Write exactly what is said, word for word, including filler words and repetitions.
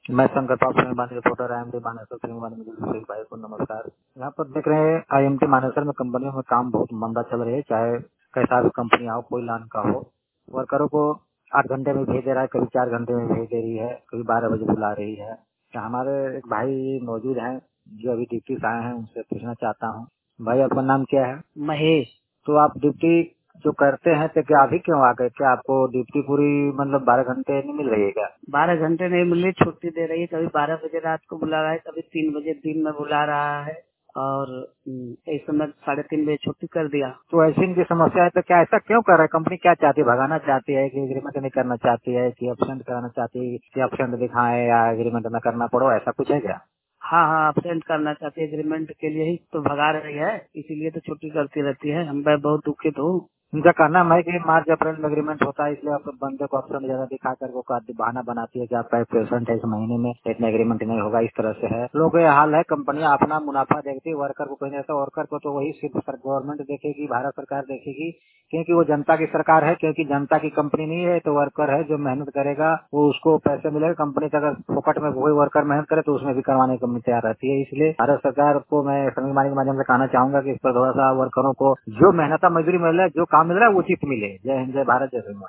मैं शंकर पाप सिंह बानी reporter I M T Manesar Singh बानी सभी भाई को नमस्कार। यहाँ पर देख रहे हैं आई एम टी मानेसर में कंपनियों में काम बहुत मंदा चल रही है, चाहे कैसा भी कंपनी हो, कोई लान का हो। वर्करों को आठ घंटे में भेज दे रहा है, कभी चार घंटे में भेज दे रही है, कभी बारह बजे बुला रही है। तो हमारे एक भाई मौजूद हैं जो अभी ड्यूटी से आए हैं, उनसे पूछना चाहता हूँ। भाई आपका नाम क्या है? महेश। तो आप ड्यूटी जो करते हैं तो क्या अभी क्यों आ गए? क्या आपको ड्यूटी पूरी मतलब बारह घंटे नहीं मिल रही है क्या? बारह घंटे नहीं मिल रही, छुट्टी दे रही है। कभी बारह बजे रात को बुला रहा है, कभी तीन बजे दिन में बुला रहा है। और हम्म, इस समय साढ़े तीन बजे छुट्टी कर दिया। तो ऐसी इनकी समस्या है तो क्या ऐसा क्यों कर रहा है? कंपनी क्या चाहती है? भगाना चाहती है कि एग्रीमेंट नहीं करना चाहती है कि एब्सेंट कराना चाहती है कि एब्सेंट दिखाएं या एग्रीमेंट न करना पड़ो, ऐसा कुछ है क्या? हाँ हाँ, अपसेंट करना चाहती है, एग्रीमेंट के लिए ही तो भगा रही है, इसीलिए तो छुट्टी करती रहती है। हम मैं बहुत दुखित हूँ। उनका कहना है कि मार्च अप्रैल में एग्रीमेंट होता है, इसलिए आप बंदे को ऑप्शन ज्यादा दिखा कर वो का- बहाना बनाती है कि आपका एक पेशेंट है, इस महीने में इतना एग्रीमेंट नहीं होगा। इस तरह से है लोगों का ये हाल है। कंपनियां अपना मुनाफा देखती है, वर्कर को कहीं ऐसा वर्कर को तो वही सिर्फ गवर्नमेंट देखेगी, भारत सरकार देखेगी, क्योंकि वो जनता की सरकार है, क्योंकि जनता की कंपनी नहीं है। तो वर्कर है जो मेहनत करेगा वो उसको पैसे मिलेगा। कंपनी का अगर फोकट में वही वर्कर मेहनत करे तो उसमें भी करवाने की कंपनी तैयार रहती है। इसलिए भारत सरकार को मैं संविधान के माध्यम से कहना चाहूंगा कि इस पर थोड़ा सा वर्करों को जो मेहनत मजदूरी मिल रहा है, जो काम मिल रहा है, वो उचित मिले। जय हिंद, जय भारत, जय श्री